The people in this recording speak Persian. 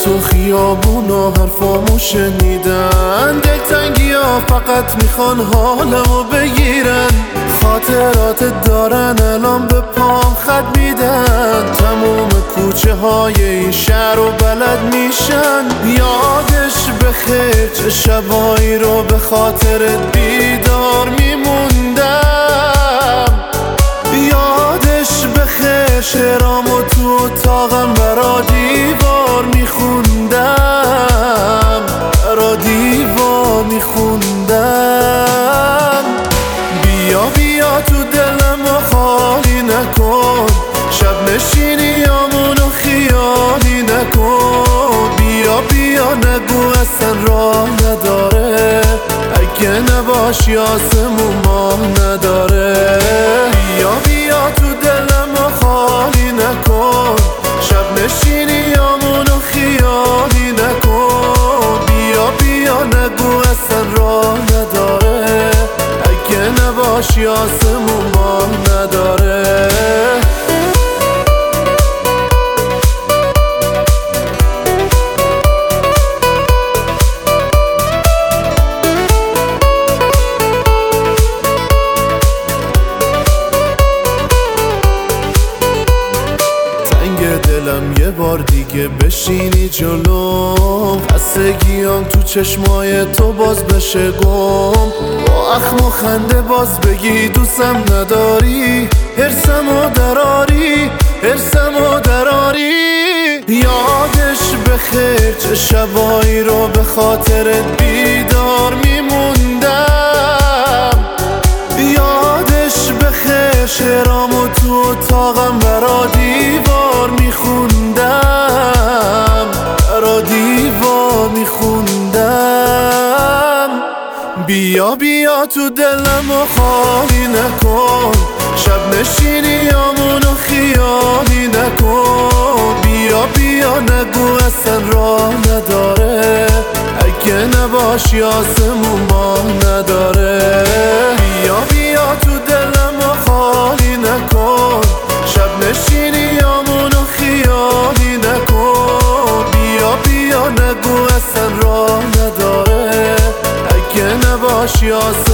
تو خیابون و حرفامو شنیدن، دلتنگی ها فقط میخوان حالمو بگیرن. خاطرات دارن الان به پام خط میدن، تموم کوچه های این شهر رو بلد میشن. یادش بخیر چه شبایی رو به خاطرت بیدار میموندم. یادش بخیر شعرامو تو اتاقم برا دیوار میخوندم، برا دیوار میخوندم. بیا بیا تو دلمو خالی نکن، شب نشینیامونو خیالی نکن. بیا بیا نگو اصلا راه نداره، اگه نباشی آسمون ماه نداره. بیا بیا تو دلمو خالی نکن، شب نشینیامونو خیالی نکن. بیا بیا نگو اصلا راه نداره، اگه نباشی آسمون ماه نداره. دلم یه بار دیگه بشینی جلوم، خستگیام تو چشمای تو باز بشه گم. با اخم و خنده باز بگی دوستم نداری، حرسمو دراری، حرسمو دراری. یادش بخیر چه شبایی رو به خاطرت بیدار میموندم. یادش بخیر شعرامو تو اتاقم برا دیوار میخوندم، برا دیوار میخوندم. بیا بیا تو دلمو خالی نکن، شب نشینیامونو خیالی نکن. بیا بیا نگو اصلا راه نداره، اگه نباشی آسمون ماه نداره. بیا بیا تو دلمو خالی نکن، شب نشینیامونو خیالی نکن. بیا بیا نگو اصلا راه نداره، اگه نباشی آسمون